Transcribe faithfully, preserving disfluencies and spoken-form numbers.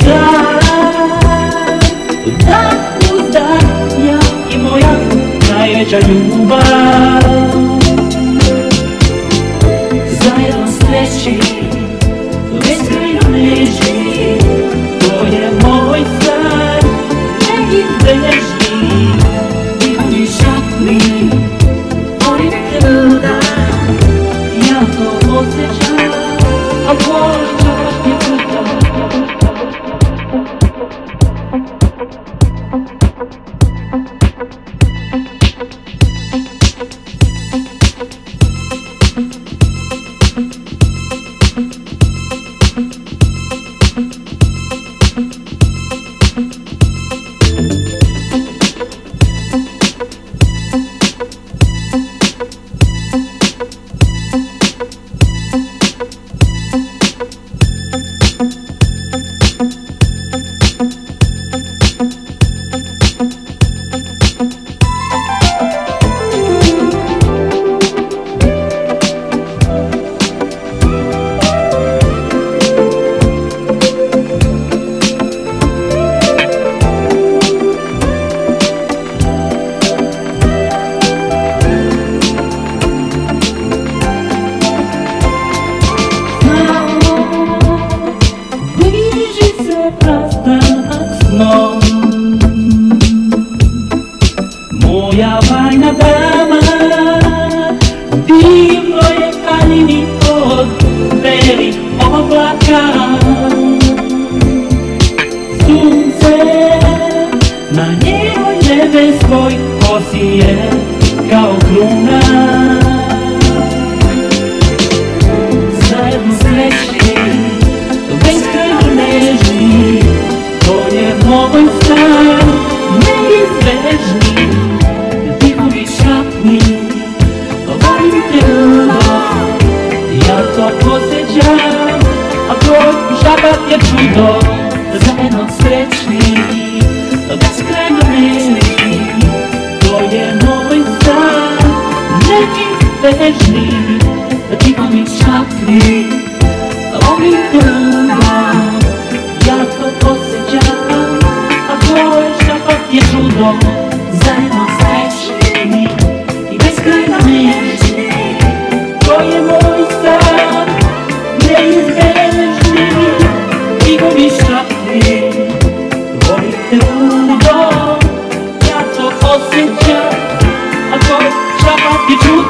zdak, zdak u zdak, ja i moja najveća ljubav. Zajedno sreći, beskrajno nežni, to je moj san, neizbežni. Njihovi šapni, volim te luda, ja to osjećam, a tvoj čak je čudo. Moja bajna dama, divno je kalini od belih oblaka. Sunce na njenoj nebeskoj kosi je kao kruna. Zajedno srećni, beskrajno nežni, to je moj san, neizbežni. Njihovi šapni, volim te ludo, ja to osjećam, a tvoj šapat je čudo. Zajedno srećni, beskrajno nežni, to je moj san, neizbežni. Njihovi šapni, volim te ludo, ja to osjećam, a tvoj šapat je čudo. Zajedno srećni i beskrajno nežni, to je moj san, neizbežni. Njihovi šapni, volim te ludo, ja to osjećam, a tvoj šapat je čudo.